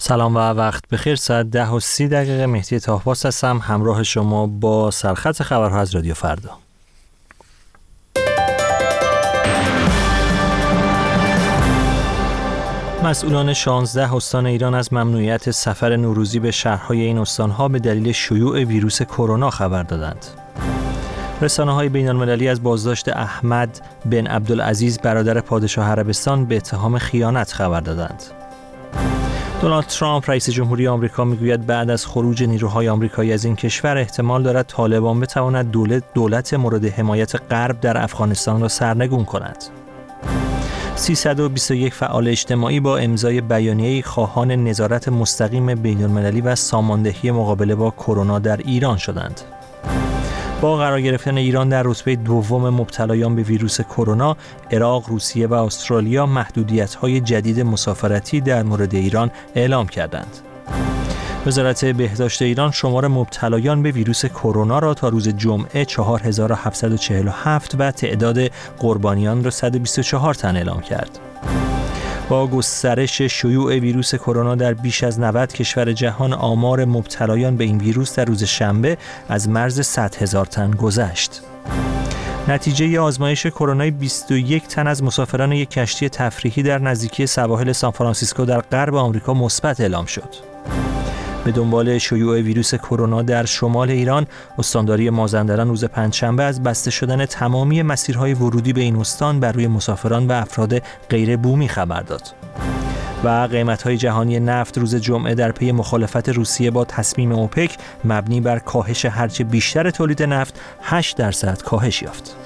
سلام و وقت بخیر. ساعت 10:30 مهدی طاهباس هستم، همراه شما با سرخط خبرها از رادیو فردا. مسئولان 16 استان ایران از ممنوعیت سفر نوروزی به شهرهای این استانها به دلیل شیوع ویروس کرونا خبر دادند. رسانه‌های بین‌المللی از بازداشت احمد بن عبدالعزیز برادر پادشاه عربستان به اتهام خیانت خبر دادند. دونالد ترامپ رئیس جمهوری آمریکا میگوید بعد از خروج نیروهای آمریکایی از این کشور احتمال دارد طالبان بتواند دولت مورد حمایت غرب در افغانستان را سرنگون کند. 321 فعال اجتماعی با امضای بیانیه‌ای خواهان نظارت مستقیم بین‌المللی و ساماندهی مقابله با کرونا در ایران شدند. با قرار گرفتن ایران در رتبه دوم مبتلایان به ویروس کرونا، عراق، روسیه و استرالیا محدودیت‌های جدید مسافرتی در مورد ایران اعلام کردند. وزارت بهداشت ایران شمار مبتلایان به ویروس کرونا را تا روز جمعه 4747 و تعداد قربانیان را 124 تن اعلام کرد. با گسترش شیوع ویروس کرونا در بیش از 90 کشور جهان، آمار مبتلایان به این ویروس در روز شنبه از مرز 100,000 تن گذشت. نتیجه آزمایش کرونای 21 تن از مسافران یک کشتی تفریحی در نزدیکی سواحل سانفرانسیسکو در غرب آمریکا مثبت اعلام شد. به دنبال شیوع ویروس کرونا در شمال ایران، استانداری مازندران روز پنجشنبه از بسته شدن تمامی مسیرهای ورودی به این استان بر روی مسافران و افراد غیر بومی خبر داد. و قیمت‌های جهانی نفت روز جمعه در پی مخالفت روسیه با تصمیم اوپک مبنی بر کاهش هرچه بیشتر تولید نفت 8% کاهش یافت.